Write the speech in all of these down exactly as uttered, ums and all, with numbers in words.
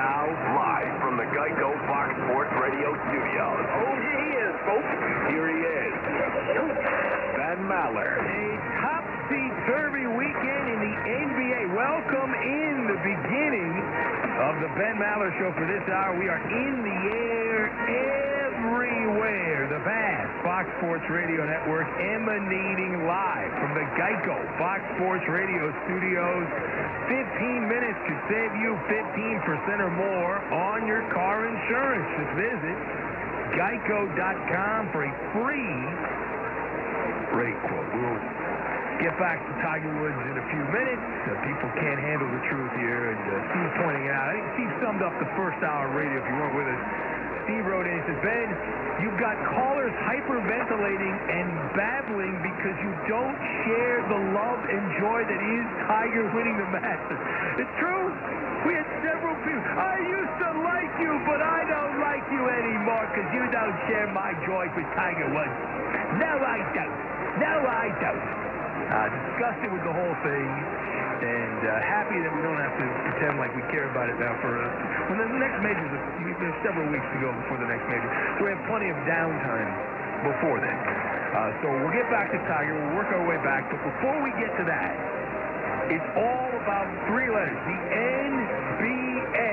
Now, live from the Geico Fox Sports Radio studios. Oh, here he is, folks. Here he is, Ben Maller. A topsy-turvy weekend in the N B A. Welcome in the beginning of the Ben Maller Show for this hour. We are in the air everywhere. The vast Fox Sports Radio Network emanating live from the Geico Fox Sports Radio studios. fifteen minutes could save you fifteen percent or more on your car insurance. Just visit geico dot com for a free rate quote. We'll get back to Tiger Woods in a few minutes. Uh, people can't handle the truth here. And uh, Steve pointing it out. I think Steve summed up the first hour of radio if you weren't with us. Steve wrote in and says, Ben, you've got callers hyperventilating and babbling because you don't share the love and joy that is Tiger winning the Masters. It's true. We had several people. I used to like you, but I don't like you anymore because you don't share my joy for Tiger Woods. No, I don't. No, I don't. Uh, disgusted with the whole thing, and uh, happy that we don't have to pretend like we care about it now for uh, when the next major is there's several weeks to go before the next major. We have plenty of downtime before then. Uh, so we'll get back to Tiger. We'll work our way back. But before we get to that, it's all about three letters. The N B A.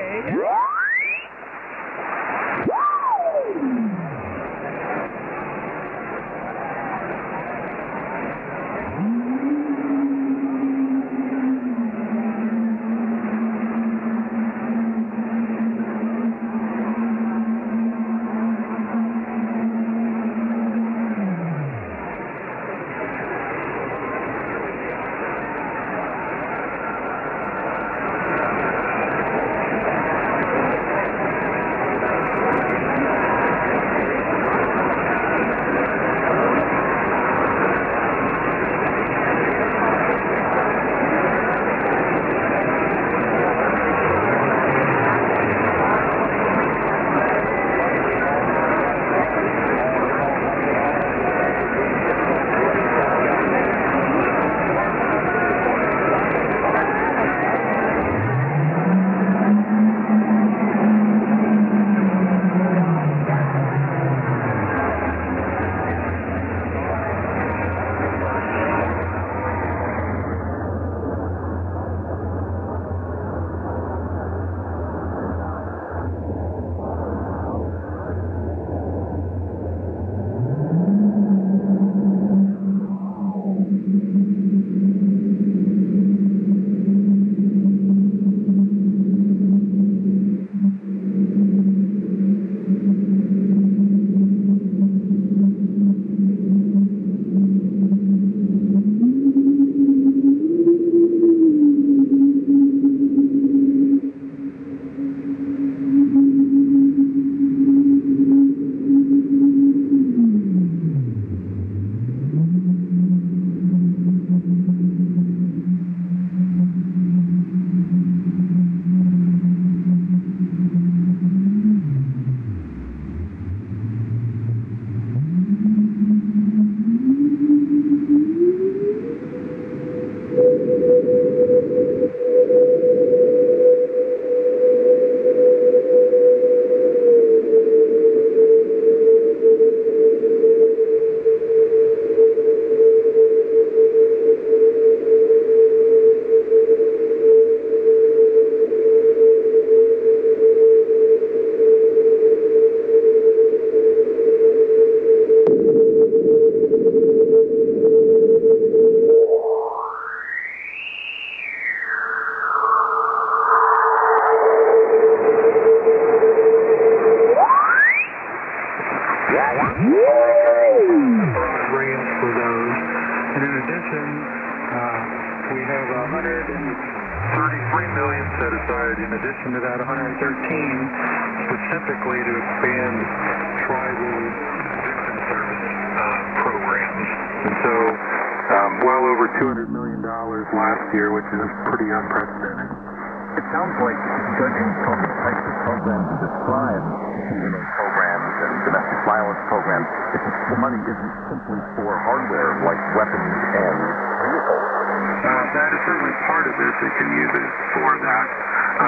Specifically to expand tribal victim service uh, programs. And so um, well over two hundred million dollars last year, which is pretty unprecedented. It sounds like, judging from the types of programs you described, those programs and domestic violence programs, if the money isn't simply for hardware like weapons and vehicles. Uh, that is certainly part of it. They can use it for that. Uh,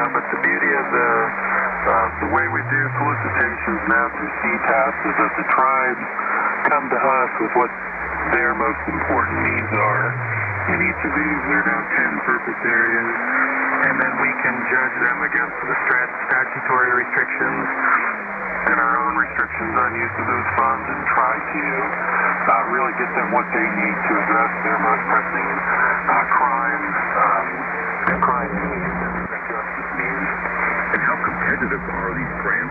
but the beauty of the uh, the way we do solicitations now through C T A S is that the tribes come to us with what their most important needs are in each of these. There are now ten purpose areas, and then we can judge them against the strat statutory restrictions and our own restrictions on use of those funds, and try to uh, really get them what they need to address their most pressing uh, crime um, and crime needs and justice needs. And how competitive are these grants?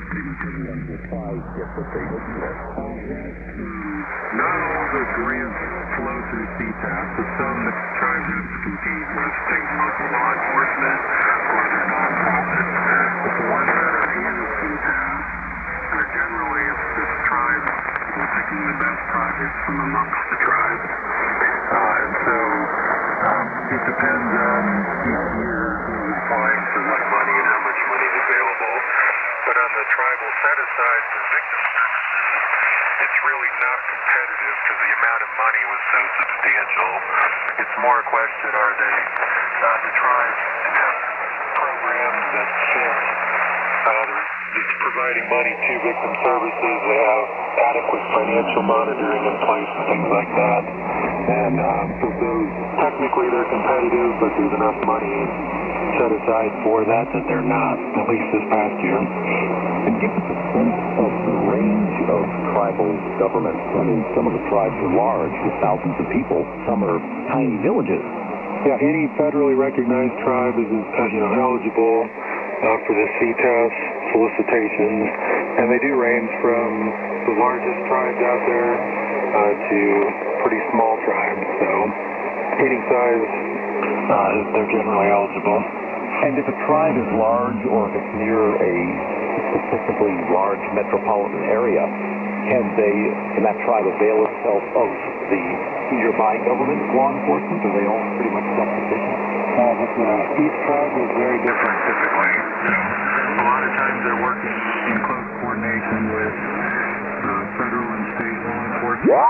Not all the grants flow through C T A S, but some that tribes have to compete with state and local law enforcement or other nonprofits. But the ones that are in C T A S are generally it's just tribes picking the best projects from amongst the tribes. Uh, and so um, it depends on each year who's applying for what money and how much money is available. But on the tribal set-aside for victim services, it's really not competitive because the amount of money was so substantial. It's more a question, are they, uh, the tribes have programs that fit, uh, it's providing money to victim services, they have adequate financial monitoring in place and things like that. And um, so those, technically they're competitive, but there's enough money set aside for that that they're not, at least this past year. And give us a sense of the range of tribal governments. I mean, some of the tribes are large with thousands of people. Some are tiny villages. Yeah, any federally recognized tribe is, uh, you know, eligible uh, for the C T A S solicitations, and they do range from the largest tribes out there uh, to pretty small tribes. So any size, uh, they're generally eligible. And if a tribe is large, or if it's near a specifically large metropolitan area, can they, can that tribe avail itself of the nearby government law enforcement? Are they all pretty much self-sufficient? Uh, but, uh, each tribe is very different typically. You know, a lot of times they're working in close coordination with uh, federal and state law enforcement.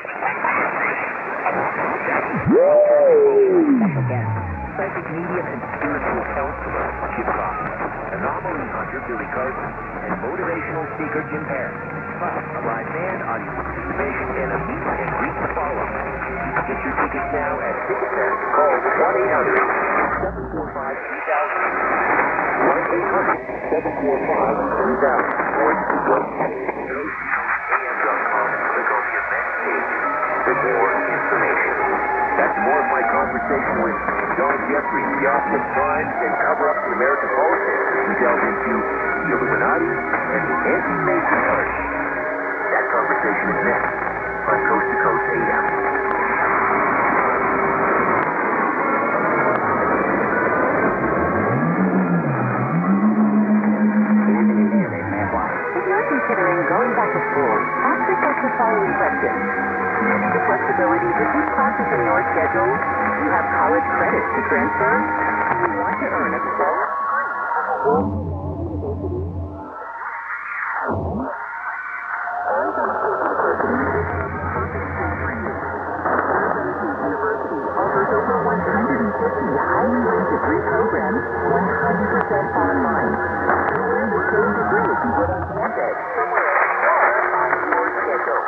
Psychic medium and spiritual counselor, Chip Rock, anomaly hunter Billy Carson, and motivational speaker Jim Parent. Plus, a live band, audience participation, and a meet and greet to follow. Get your tickets now at TicketNet. Call one eight hundred seven four five three thousand. one eight hundred seven four five three thousand. Or you can go to coast coast a m dot com and click on the event page for more information. That's more of my conversation with John Jeffrey, the opposite times and cover-up to American politics. We delve into the Illuminati and the anti-Mason Party. That conversation is next on Coast to Coast A M. If you're considering going back to school, ask yourself the following question. Do you need the flexibility to keep classes in your schedule? Do you have college credit to transfer? Do you want to earn a quality degree? Offers over one hundred fifty highly ranked degree programs, one hundred percent online. Earn the same degree if you get on campus, somewhere or on your schedule.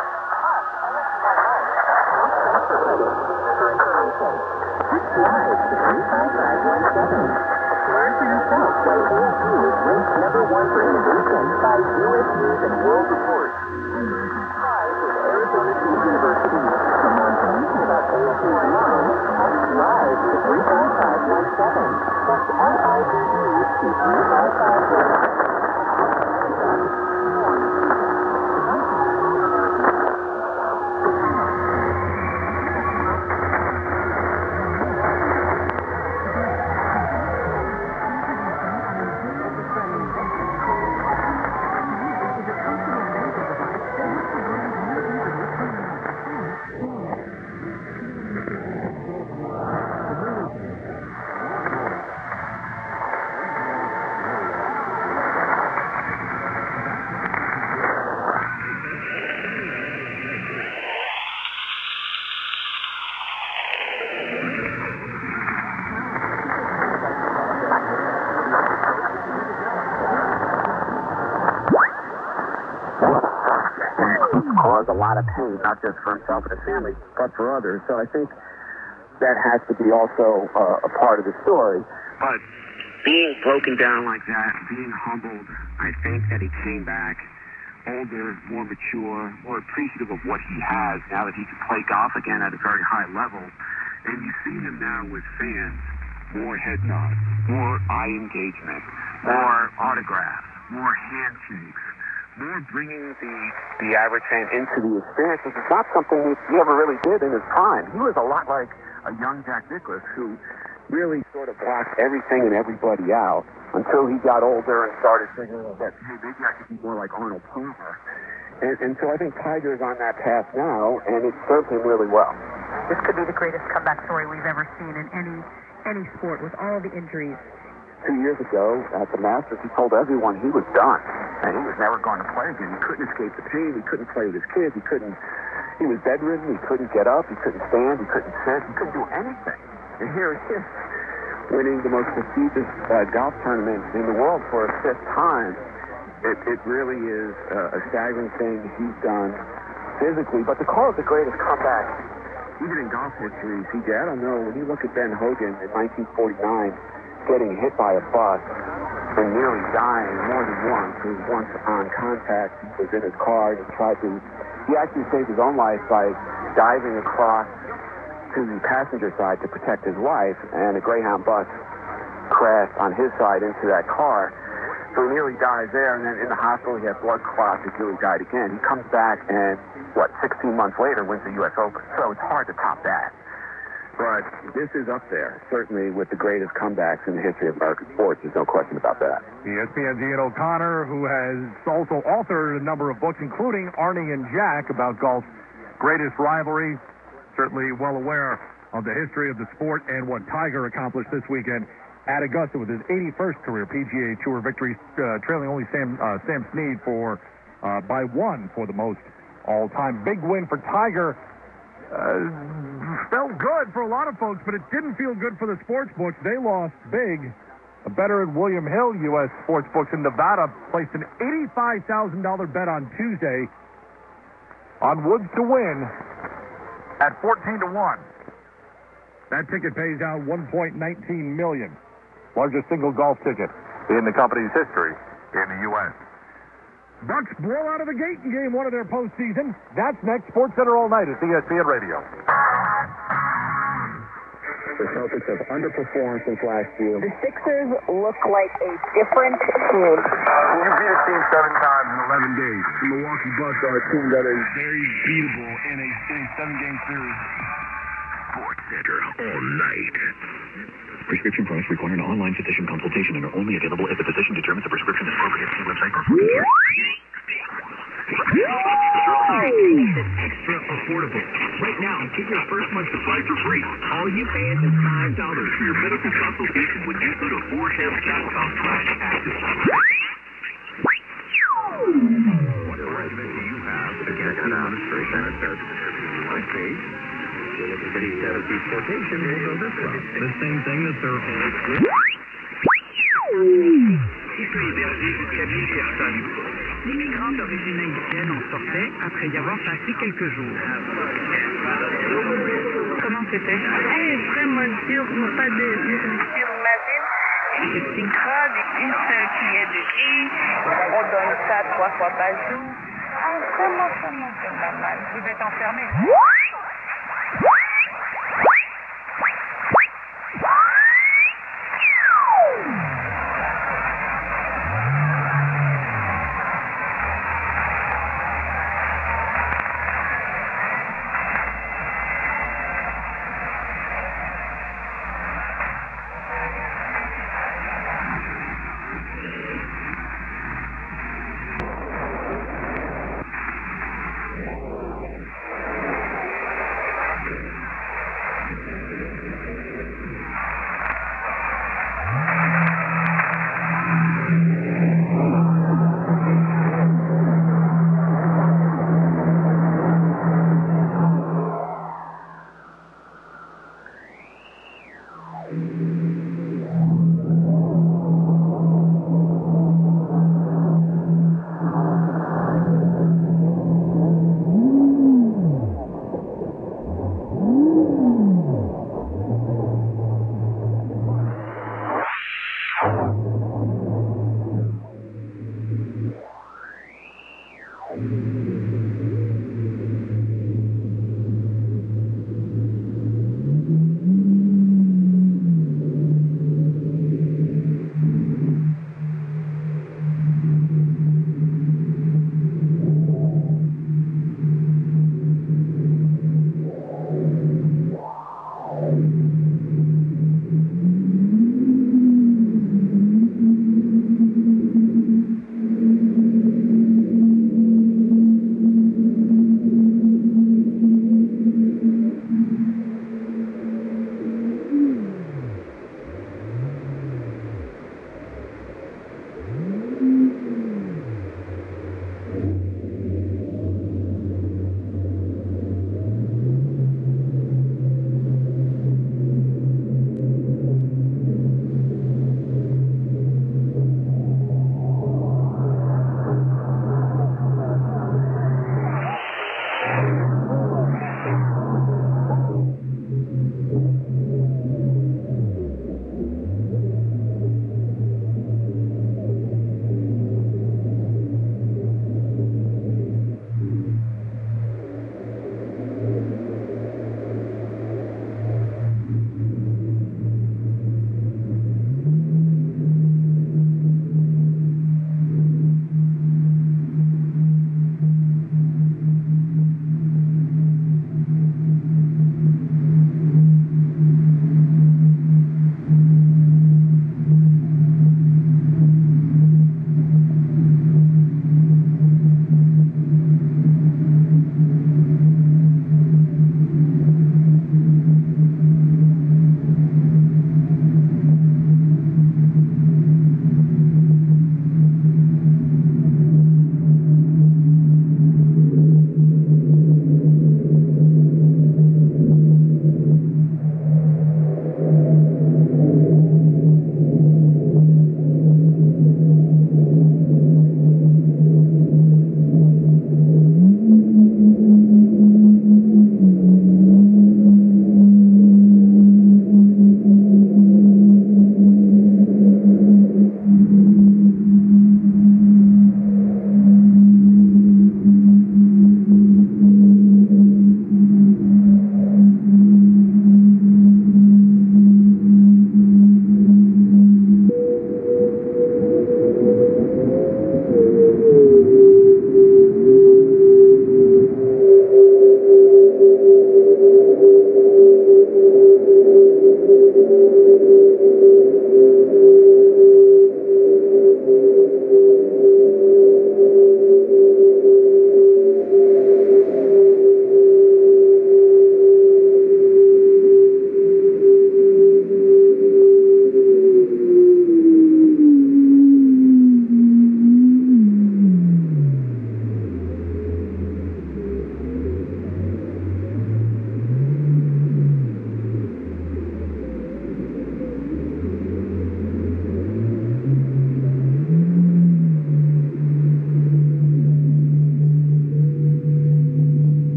Just live to three five five one seven. Learn for yourself why A S U is ranked number one for innovation by U S News and World Report. Live with Arizona State University. For more information about A S U Online, text live to three five five one seven. That's L I V E to three five five one seven. cause a lot of pain, not just for himself and his family, but for others. So I think that has to be also uh, a part of the story. But being broken down like that, being humbled, I think that he came back older, more mature, more appreciative of what he has now that he can play golf again at a very high level. And you see him now with fans, more head nods, more eye engagement, more autographs, more handshakes, more bringing the the average fan into the experience, which is not something he, he ever really did in his prime. He was a lot like a young Jack Nicklaus who really sort of blocked everything and everybody out until he got older and started figuring out that, hey, maybe I could be more like Arnold Palmer. And, and so I think Tiger's on that path now, and it served him really well. This could be the greatest comeback story we've ever seen in any any sport with all the injuries. Two years ago at the Masters, he told everyone he was done, and he was never going to play again. He couldn't escape the pain. He couldn't play with his kids. He couldn't. He was bedridden. He couldn't get up. He couldn't stand. He couldn't sit. He couldn't do anything. And here he is, winning the most prestigious uh, golf tournament in the world for a fifth time. It, it really is uh, a staggering thing he's done physically. But to call it the greatest comeback, even in golf history, C J, I don't know. When you look at Ben Hogan in nineteen forty-nine, getting hit by a bus and nearly dying more than once. He was once on contact. He was in his car and he tried to. He actually saved his own life by diving across to the passenger side to protect his wife, and a Greyhound bus crashed on his side into that car. So he nearly dies there, and then in the hospital he had blood clots until he died again. He comes back and, what, sixteen months later wins the U S Open. So it's hard to top that. But this is up there, certainly with the greatest comebacks in the history of American sports. There's no question about that. E S P N's Ian O'Connor, who has also authored a number of books, including Arnie and Jack, about golf's greatest rivalry. Certainly well aware of the history of the sport and what Tiger accomplished this weekend at Augusta with his eighty-first career P G A Tour victory, uh, trailing only Sam uh, Sam Snead for uh, by one for the most all-time. Big win for Tiger. Uh, felt good for a lot of folks, but it didn't feel good for the sports books. They lost big. A bettor at William Hill U S Sports Books in Nevada placed an eighty-five thousand dollars bet on Tuesday on Woods to win at fourteen to one. That ticket pays out one point one nine million dollars. Largest single golf ticket in the company's history in the U S Bucks blow out of the gate in game one of their postseason. That's next. Sports Center all night at E S P N Radio. The Celtics have underperformed since last year. The Sixers look like a different team. You beat a team seven times in eleven days. The Milwaukee Bucks are a team that is Very beatable in a, in a seven-game series. Sports Center all night. Prescription products require an online physician consultation and are only available if the physician determines the prescription is appropriate. See website for extra affordable. Right now, get your first month supply for free. All you pay is five dollars for your medical consultation when you go to forehealth dot com slash active. What arrangement do you have against administration at my page? City status deportation will go this way. The same thing that they're all. L'immigrant d'origine haïtienne en sortait après y avoir passé quelques jours. Comment c'était? Extrêmement dur, pas de sur ma ville. C'est si grave, une seule cuillère de riz. On donne ça trois fois par jour. Ah, vraiment, vraiment, vraiment mal. Vous êtes enfermé.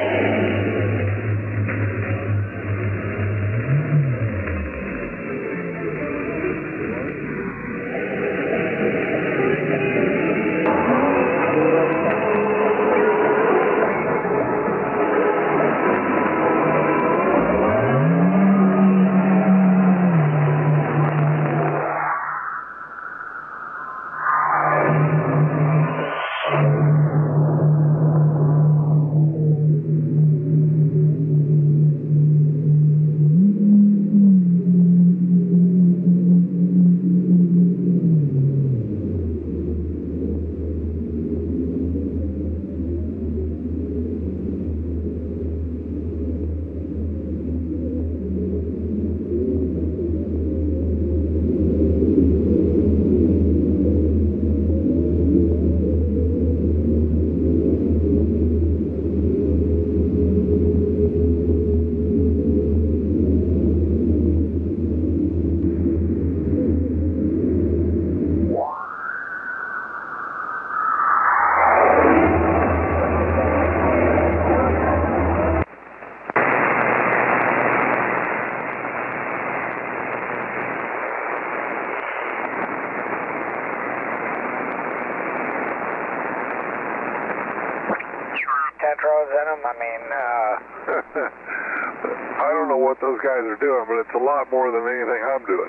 I mean, uh... I don't know what those guys are doing, but it's a lot more than anything I'm doing.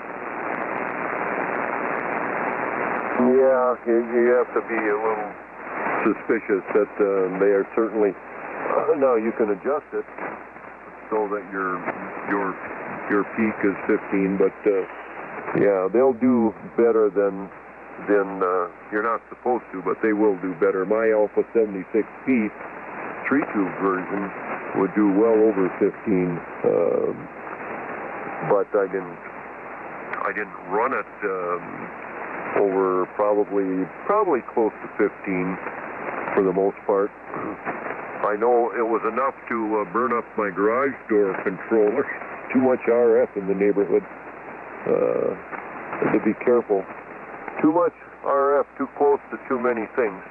Yeah, you, you have to be a little suspicious that uh, they are certainly... Uh, now, you can adjust it so that your your your peak is fifteen, but uh, yeah, they'll do better than than uh, you're not supposed to, but they will do better. My Alpha seventy-six P three-tube version would do well over fifteen, uh, but I didn't I didn't run it um, over probably probably close to fifteen for the most part. I know it was enough to uh, burn up my garage door controller. Too much R F in the neighborhood. Uh, to be careful. Too much R F, too close to too many things.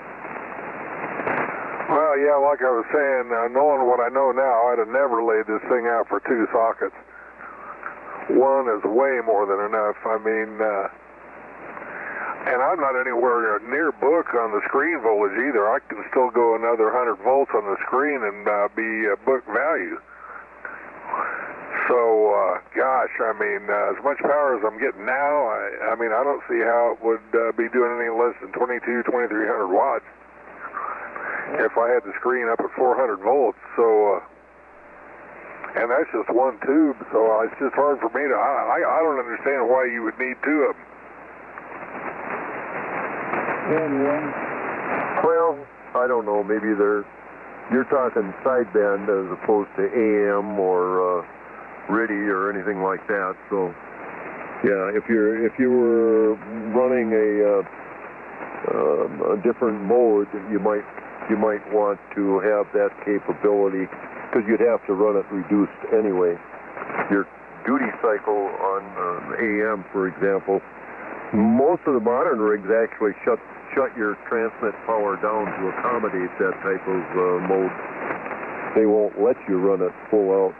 Well, yeah, like I was saying, uh, knowing what I know now, I'd have never laid this thing out for two sockets. One is way more than enough. I mean, uh, and I'm not anywhere near book on the screen voltage either. I can still go another one hundred volts on the screen and uh, be uh, book value. So, uh, gosh, I mean, uh, as much power as I'm getting now, I, I mean, I don't see how it would uh, be doing any less than twenty-two, twenty-three hundred watts if I had the screen up at four hundred volts. So, uh, and that's just one tube, so it's just hard for me to, I, I, I don't understand why you would need two of them. Well, I don't know. Maybe they're you're talking sideband as opposed to A M or uh, R I D I or anything like that. So, yeah, if you're if you were running a, uh, um, a different mode, you might you might want to have that capability because you'd have to run it reduced anyway. Your duty cycle on uh, A M, for example. Most of the modern rigs actually shut shut your transmit power down to accommodate that type of uh, mode. They won't let you run it full out.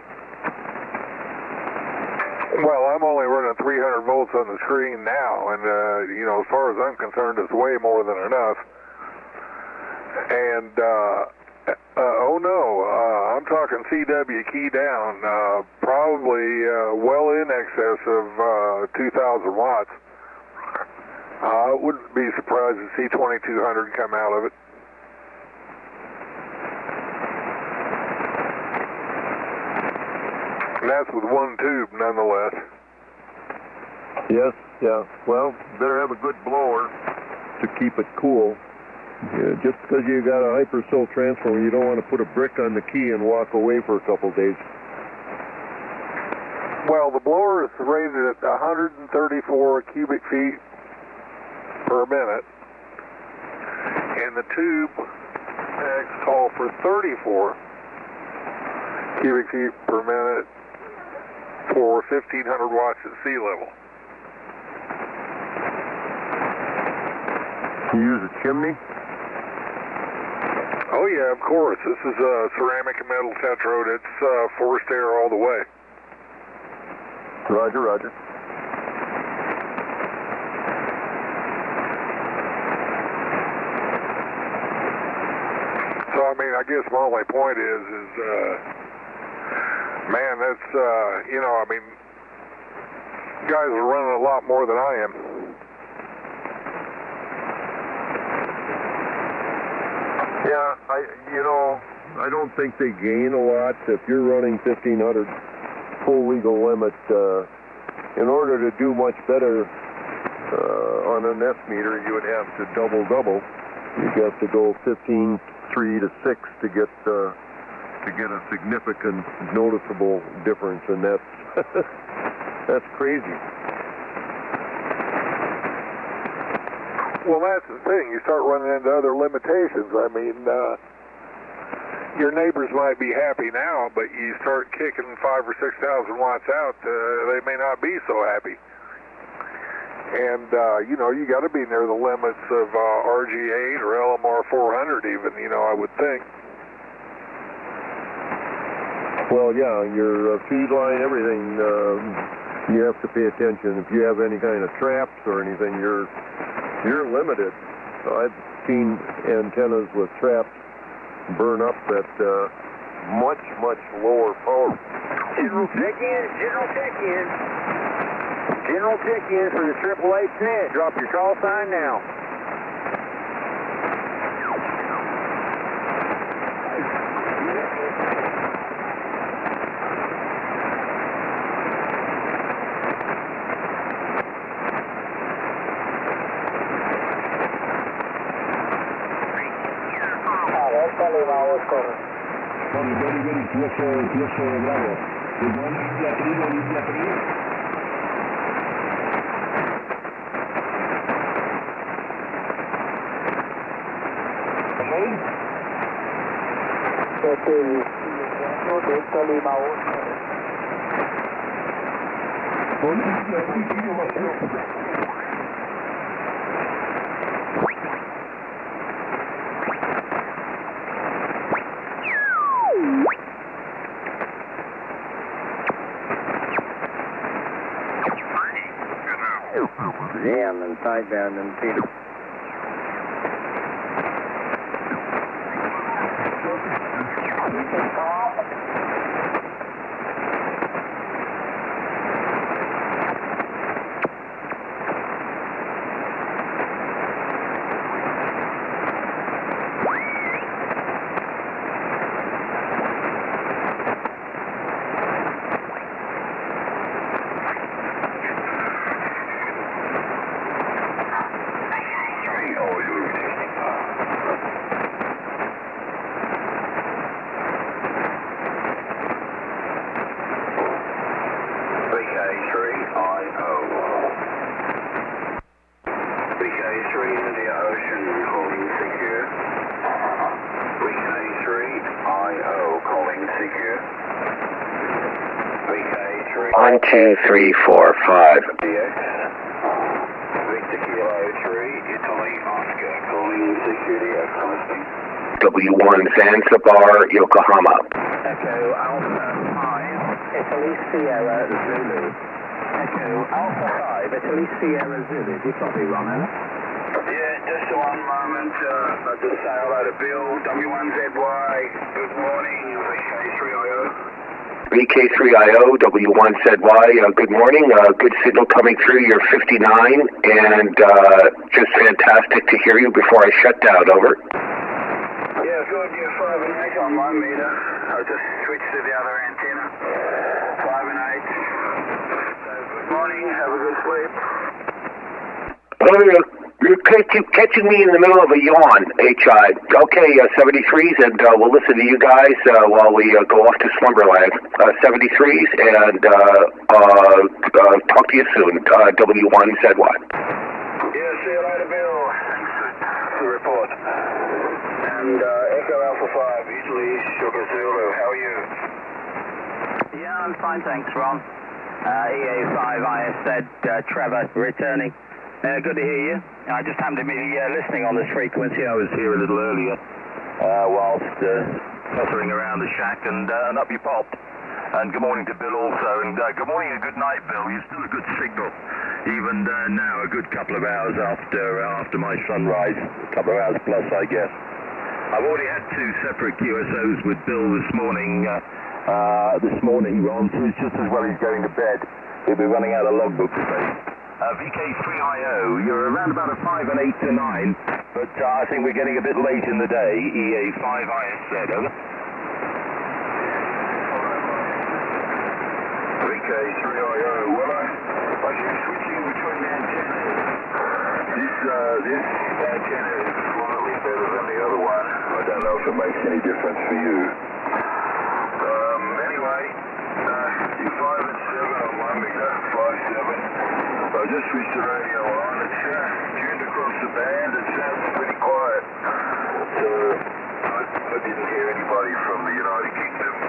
Well, I'm only running three hundred volts on the screen now, and uh, you know, as far as I'm concerned, it's way more than enough. And uh, uh, oh no, uh, I'm talking C W key down, uh, probably uh, well in excess of uh, two thousand watts. I uh, wouldn't be surprised to see twenty-two hundred come out of it. And that's with one tube, nonetheless. Yes, yeah. Well, better have a good blower to keep it cool. Yeah, just because you got a hyper-cell transformer, you don't want to put a brick on the key and walk away for a couple days. Well, the blower is rated at one hundred thirty-four cubic feet per minute, and the tube packs call for thirty-four cubic feet per minute for fifteen hundred watts at sea level. You use a chimney? Oh Oh, yeah, of course. This is uh, ceramic and metal tetrode. It's uh, forced air all the way. Roger, roger. So, I mean, I guess my only point is, is, uh, man, that's, uh, you know, I mean, guys are running a lot more than I am. Yeah, I, you know, I don't think they gain a lot. If you're running fifteen hundred full legal limit, uh, in order to do much better uh, on an S meter, you would have to double-double. You'd have to go fifteen three to six to get uh, to get a significant, noticeable difference, and that's that's crazy. Well, that's the thing. You start running into other limitations. I mean, uh, your neighbors might be happy now, but you start kicking five or six thousand watts out, uh, they may not be so happy. And, uh, you know, you got to be near the limits of uh, R G eight or L M R four hundred even, you know, I would think. Well, yeah, your uh, feed line, everything, uh, you have to pay attention. If you have any kind of traps or anything, you're you're limited. So I've seen antennas with traps burn up at uh, much, much lower power. General check-in, general check-in. General check-in for the triple H net. Drop your call sign now. Jam and sidebound and Peter. One, two, three, four, five. Victor Kilo three, Italy, Oscar, calling security at Palestine. W one Zanzibar, Yokohama. Echo Alpha five, Italy Sierra Zulu. Echo Alpha five, Italy Sierra Zulu. Do you copy, Ron? Yeah, just one moment. Uh, I'll just say hello to Bill. W one Z Y, good morning. V K three I O. V K three I O, W one Z Y, uh, good morning. Uh, good signal coming through. You're fifty-nine, and uh, just fantastic to hear you before I shut down. Over. Yeah, good. You're five and eight on my meter. I'll just switch to the other antenna. Five and eight. So, good morning. Have a good sleep. Oh, you're, you're catching, catching me in the middle of a yawn, H I. Okay, uh, seventy-threes, and uh, we'll listen to you guys uh, while we uh, go off to Slumberland. Uh, seventy-threes, and uh, uh, uh, talk to you soon, uh, W one Z Y. Yeah, see you later, Bill. Thanks for the report. And uh, Echo Alpha five, Italy, Sugar Zulu. How are you? Yeah, I'm fine, thanks, Ron. Uh, E A five I S Z, uh, Trevor, returning. Uh, good to hear you. I just happened to be uh, listening on this frequency. I was here a little earlier uh, whilst uh, pottering around the shack, and, uh, and up you popped. And good morning to Bill also, and uh, good morning and good night, Bill. You're still a good signal, even uh, now, a good couple of hours after uh, after my sunrise, a couple of hours plus, I guess. I've already had two separate Q S Os with Bill this morning. Uh, uh, this morning, Ron, so it's just as well he's going to bed. He'll be running out of logbook space. Uh, V K three I O, you're around about a five and eight to nine, but uh, I think we're getting a bit late in the day. E A five I S Z, over. V K three I O, well, I, I keep switching between antennas. This, uh, this antenna is slightly better than the other one. I don't know if it makes any difference for you. Um, anyway, uh, you're five and seven on one meter, five seven. I just switched the radio on.